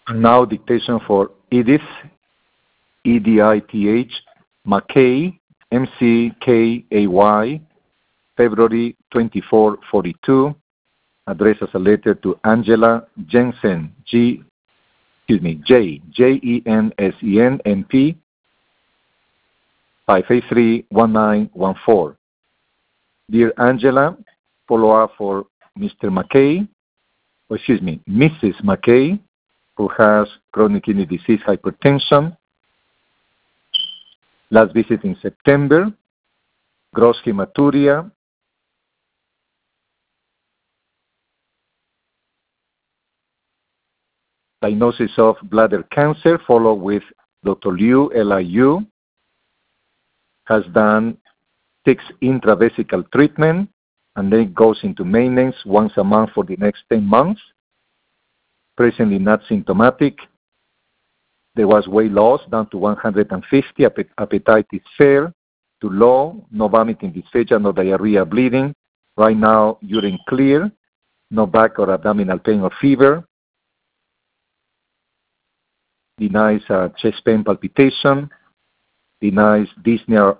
And now dictation for Edith, EDITH, McKay, MCKAY, February 2442, addressed as a letter to Angela Jensen, Jensen, MP, 583-1914. Dear Angela, follow up for Mr. McKay, Mrs. McKay, who has chronic kidney disease, hypertension. Last visit in September, gross hematuria, diagnosis of bladder cancer, followed with Dr. Liu, LIU, has done 6 intravesical treatment, and then goes into maintenance once a month for the next 10 months. Presently not symptomatic. There was weight loss down to 150, appetite is fair to low, no vomiting, dysphagia, no diarrhea, bleeding. Right now, urine clear, no back or abdominal pain or fever. Denies chest pain, palpitation. Denies dyspnea.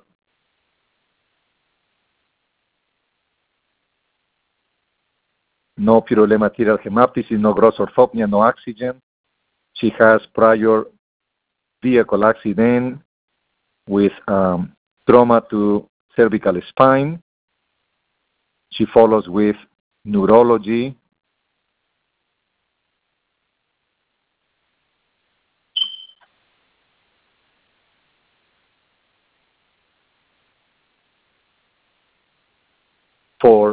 No purulent material hemoptysis, no gross orthopnea, no oxygen. She has prior vehicle accident with trauma to cervical spine. She follows with neurology. For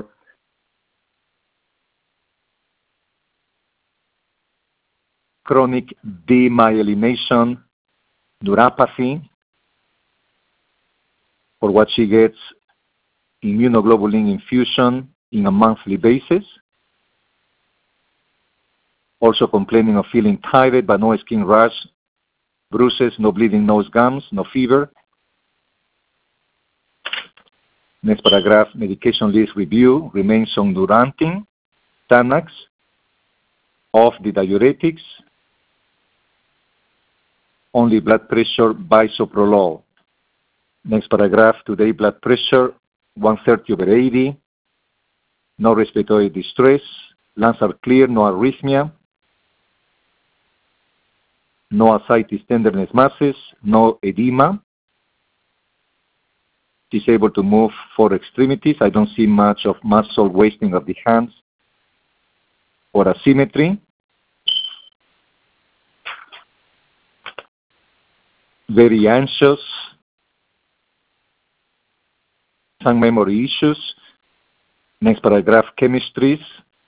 chronic demyelination neuropathy, for what she gets immunoglobulin infusion in a monthly basis. Also complaining of feeling tired, but no skin rash, bruises, no bleeding nose, gums, no fever. Next paragraph, medication list review, remains on Durantin, Xanax, off the diuretics, only blood pressure, bisoprolol. Next paragraph, today blood pressure, 130/80, no respiratory distress, lungs are clear, no arrhythmia, no ascites, tenderness, masses, no edema. She's able to move 4 extremities. I don't see much of muscle wasting of the hands or asymmetry. Very anxious. Some memory issues. Next paragraph, chemistries.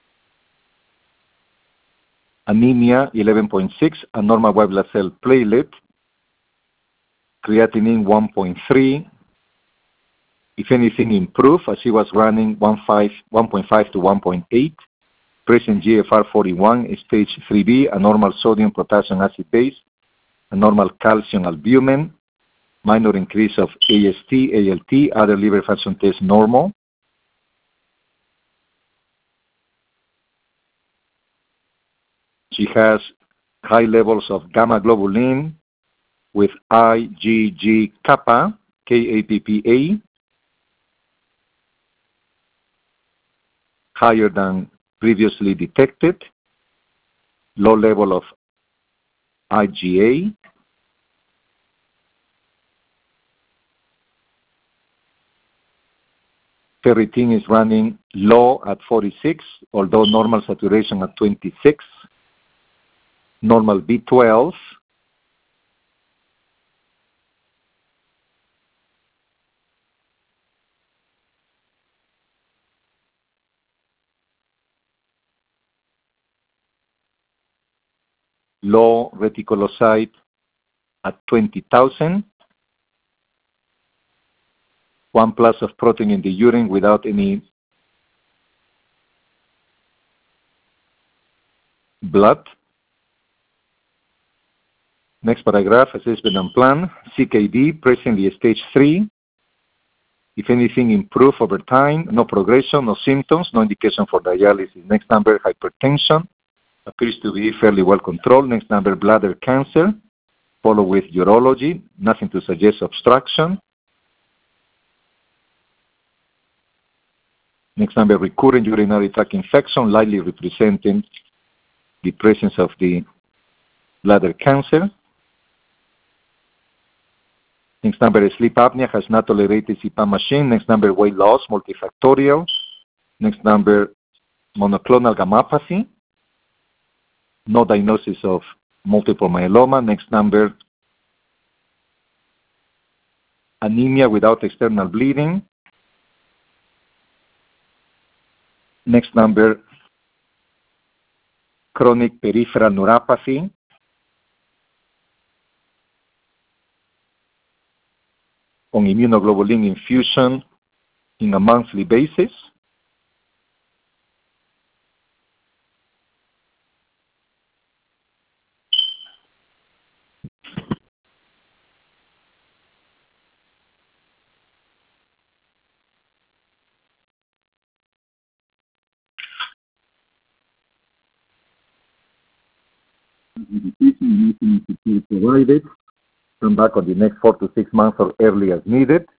Anemia 11.6, abnormal white blood cell platelet. Creatinine 1.3. If anything, improve as she was running 1.5 to 1.8. Present GFR 41, stage 3B, abnormal sodium potassium acid base, abnormal calcium albumin, minor increase of AST, ALT, other liver function tests normal. She has high levels of gamma globulin with IgG kappa, KAPPA, higher than previously detected, low level of IgA, ferritin is running low at 46, although normal saturation at 26, normal B12, low reticulocyte at 20,000, 1+ of protein in the urine without any blood. Next paragraph, assessment and plan. CKD, presently stage 3. If anything, improve over time. No progression, no symptoms, no indication for dialysis. Next number, hypertension. appears to be fairly well controlled. Next number, bladder cancer, followed with urology, nothing to suggest obstruction. Next number, recurrent urinary tract infection, likely representing the presence of the bladder cancer. Next number, sleep apnea, has not tolerated CPAP machine. Next number, weight loss, multifactorial. Next number, monoclonal gammopathy, no diagnosis of multiple myeloma. Next number, anemia without external bleeding. Next number, chronic peripheral neuropathy. On immunoglobulin infusion in a monthly basis. Provided. Come back on the next 4 to 6 months or early as needed.